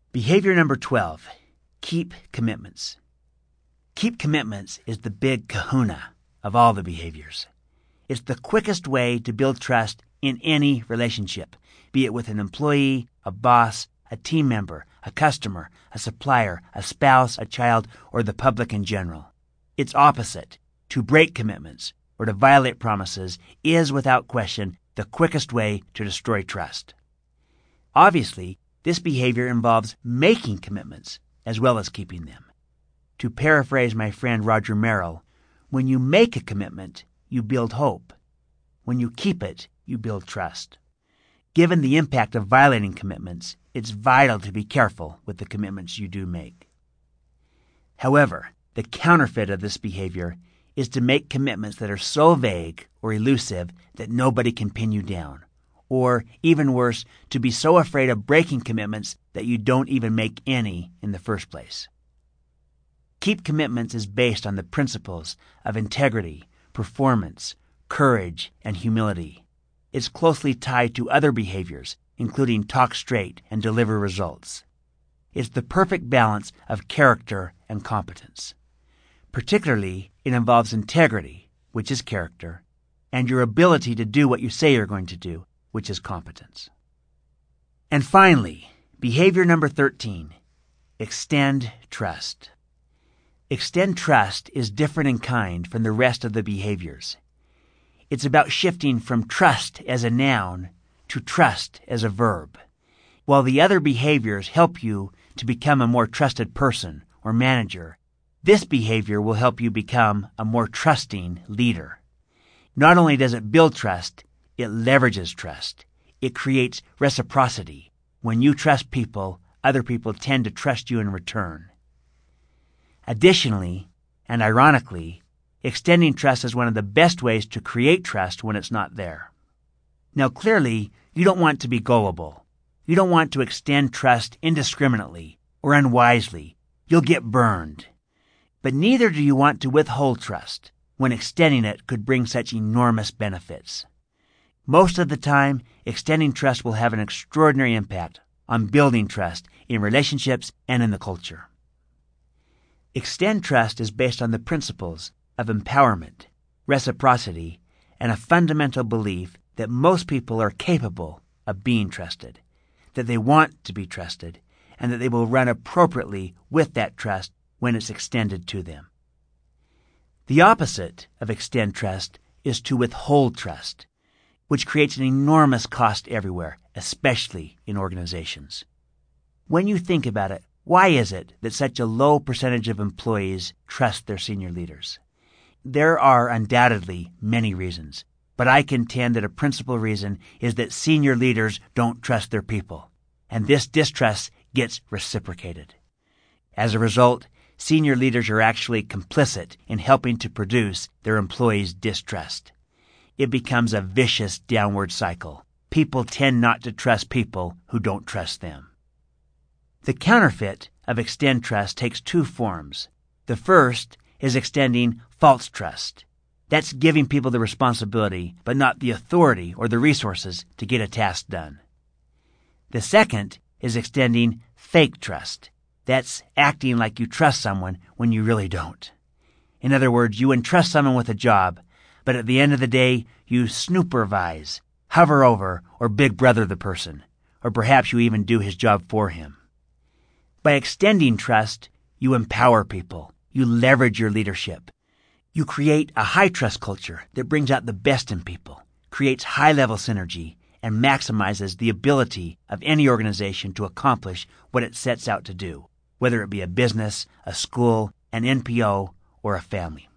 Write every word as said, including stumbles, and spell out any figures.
Behavior number twelve, keep commitments. Keep commitments is the big kahuna of all the behaviors. It's the quickest way to build trust in any relationship, be it with an employee, a boss, a team member, a customer, a supplier, a spouse, a child, or the public in general. Its opposite, to break commitments or to violate promises, is without question the quickest way to destroy trust. Obviously, this behavior involves making commitments as well as keeping them. To paraphrase my friend Roger Merrill, when you make a commitment, you build hope. When you keep it, you build trust. Given the impact of violating commitments, it's vital to be careful with the commitments you do make. However, the counterfeit of this behavior is to make commitments that are so vague or elusive that nobody can pin you down. Or, even worse, to be so afraid of breaking commitments that you don't even make any in the first place. Keep commitments is based on the principles of integrity, performance, courage, and humility. It's closely tied to other behaviors, including talk straight and deliver results. It's the perfect balance of character and competence. Particularly, it involves integrity, which is character, and your ability to do what you say you're going to do, which is competence. And finally, behavior number thirteen, extend trust. Extend trust is different in kind from the rest of the behaviors. It's about shifting from trust as a noun to trust as a verb. While the other behaviors help you to become a more trusted person or manager, this behavior will help you become a more trusting leader. Not only does it build trust, it leverages trust. It creates reciprocity. When you trust people, other people tend to trust you in return. Additionally, and ironically, extending trust is one of the best ways to create trust when it's not there. Now, clearly, you don't want to be gullible. You don't want to extend trust indiscriminately or unwisely. You'll get burned. But neither do you want to withhold trust when extending it could bring such enormous benefits. Most of the time, extending trust will have an extraordinary impact on building trust in relationships and in the culture. Extend trust is based on the principles of empowerment, reciprocity, and a fundamental belief that most people are capable of being trusted, that they want to be trusted, and that they will run appropriately with that trust when it's extended to them. The opposite of extend trust is to withhold trust, which creates an enormous cost everywhere, especially in organizations. When you think about it, why is it that such a low percentage of employees trust their senior leaders? There are undoubtedly many reasons, but I contend that a principal reason is that senior leaders don't trust their people, and this distrust gets reciprocated. As a result, senior leaders are actually complicit in helping to produce their employees' distrust. It becomes a vicious downward cycle. People tend not to trust people who don't trust them. The counterfeit of extend trust takes two forms. The first is extending false trust. That's giving people the responsibility, but not the authority or the resources to get a task done. The second is extending fake trust. That's acting like you trust someone when you really don't. In other words, you entrust someone with a job, but at the end of the day, you snoopervise, hover over, or big brother the person, or perhaps you even do his job for him. By extending trust, you empower people. You leverage your leadership. You create a high-trust culture that brings out the best in people, creates high-level synergy, and maximizes the ability of any organization to accomplish what it sets out to do, whether it be a business, a school, an N P O, or a family.